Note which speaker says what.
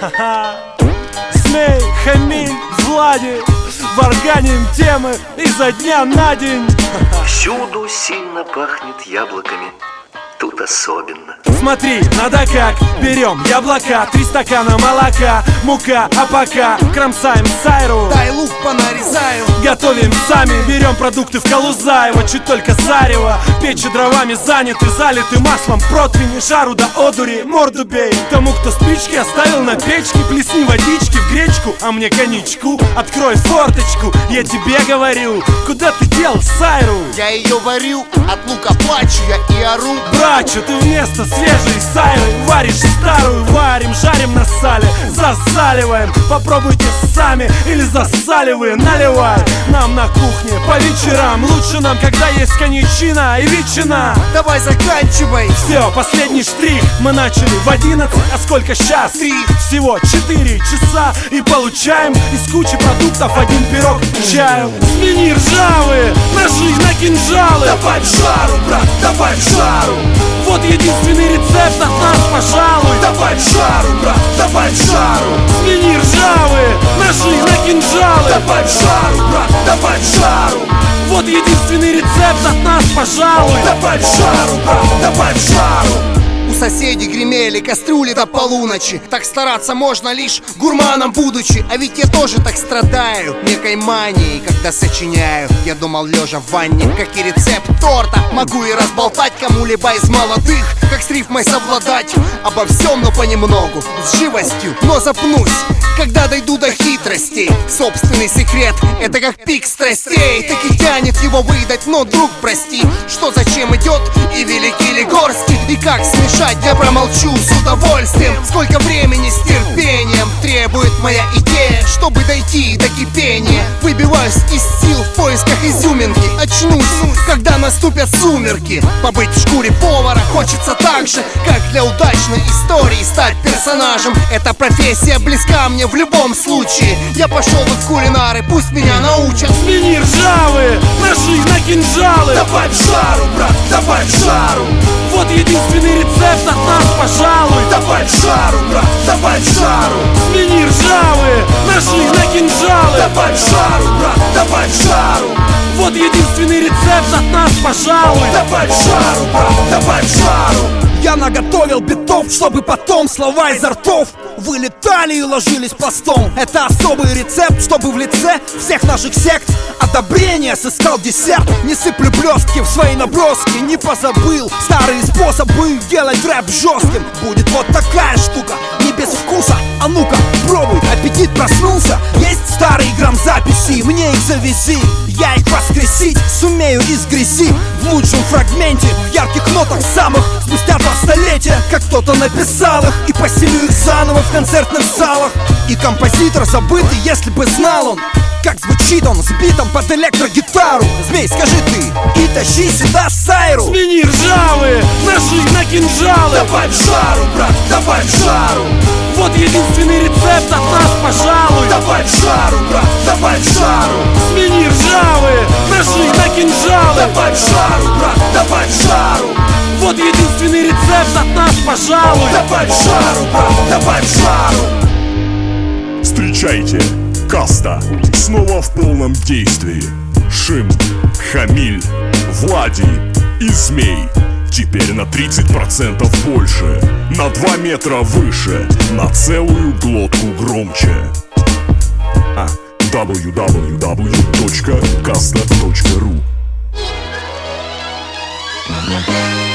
Speaker 1: Змей, Хамиль, Влади, варганим темы изо дня на день.
Speaker 2: Всюду сильно пахнет яблоками, тут особенно.
Speaker 1: Смотри, надо как, берем яблока, 3 стакана молока, мука, а пока кромсаем сайру.
Speaker 3: Дай лук понарезаю.
Speaker 1: Готовим сами, берем продукты в Калузаево, чуть только зарево. Печи дровами заняты, залиты маслом противни, жару до одури, морду бей. Тому, кто спички оставил на печке, плесни водички в гречку, а мне коньячку. Открой форточку, я тебе говорю, куда ты дел сайру?
Speaker 3: Я ее варю, от лука плачу я и ору.
Speaker 1: Брачу, ты вместо свежей сайры варишь старую. Варим, жарим на сале, засаливаем. Попробуйте сами или засаливай. Наливай нам на кухне по вечерам. Лучше нам, когда есть коньячина и ветчина.
Speaker 3: Давай заканчивай.
Speaker 1: Все, последний штрих. Мы начали в 11, а сколько сейчас?
Speaker 3: 3.
Speaker 1: Всего 4 часа. И получаем из кучи продуктов один пирог к чаю. Свиньи ржавые, ножи на кинжалы.
Speaker 3: Добавь жару, брат, добавь жару.
Speaker 1: Вот единственный рецепт от нас, пожалуй.
Speaker 3: Добавь жару, брат, добавь жару.
Speaker 1: Свиньи ржавые, ножи на кинжалы.
Speaker 3: Добавь жару, брат, добавь жару.
Speaker 1: Вот единственный рецепт от нас, пожалуй.
Speaker 3: Добавь жару, брат, добавь жару. У соседей гремели кастрюли до полуночи. Так стараться можно лишь гурманом будучи. А ведь я тоже так страдаю некой манией, когда сочиняю. Я думал, лежа в ванне, как и рецепт торта, могу и разболтать кому-либо из молодых, как с рифмой совладать. Обо всем, но понемногу, с живостью, но запнусь, когда дойду до хитростей. Собственный секрет, это как пик страстей. Так и тянет его выдать, но, друг, прости, что зачем идет и Великий Лигорский. И как смешать, я промолчу с удовольствием. Сколько времени с терпением требует моя идея, чтобы дойти до кипения. Выбиваюсь из сил в поисках изюминки. Очнусь, когда наступят сумерки. Побыть в шкуре повара хочется так же, как для удачной истории стать персонажем. Эта профессия близка мне в любом случае. Я пошел бы в кулинары, пусть меня научат.
Speaker 1: Свиньи ржавые, ножи на кинжалы.
Speaker 3: Добавь жару, брат, добавь жару.
Speaker 1: Вот единственный рецепт от нас, пожалуй.
Speaker 3: Добавь жару, брат, добавь жару.
Speaker 1: Свиньи ржавые, ножи на кинжалы.
Speaker 3: Добавь жару, брат, добавь жару.
Speaker 1: Вот единственный рецепт от нас, пожалуй.
Speaker 3: Добавь жару, брат, добавь жару.
Speaker 4: Я наготовил битов, чтобы потом слова изо ртов вылетали и ложились пластом. Это особый рецепт, чтобы в лице всех наших сект одобрение сыскал десерт. Не сыплю блестки в свои наброски, не позабыл старые способы делать рэп жестким. Будет вот такая штука, не без вкуса. А ну-ка, пробуй, аппетит проснулся. Есть старые грамзаписи, мне их завези. Я их воскресить сумею из грязи. В лучшем фрагменте, в ярких нотах самых. Спустя 2 столетия, как кто-то написал их. И поселю их заново в концертных залах. И композитор забытый, если бы знал он, как звучит он с битом под электрогитару. Змей, скажи ты и тащи сюда сайру.
Speaker 1: Свиньи ржавые, ножи на кинжалы.
Speaker 3: Добавь жару, брат, добавь жару.
Speaker 1: Вот единственный рецепт от нас, пожалуй.
Speaker 3: Добавь жару, брат, добавь жару.
Speaker 1: Свиньи ржавые, ножи на кинжалы.
Speaker 3: Добавь жару, брат, добавь жару.
Speaker 1: Вот единственный рецепт от нас, пожалуй.
Speaker 3: Добавь жару, брат, добавь жару.
Speaker 5: Встречайте, каста снова в полном действии. Шим, Хамиль, Влади и Змей. Теперь на 30% больше, на 2 метра выше, на целую глотку громче. www.kasta.ru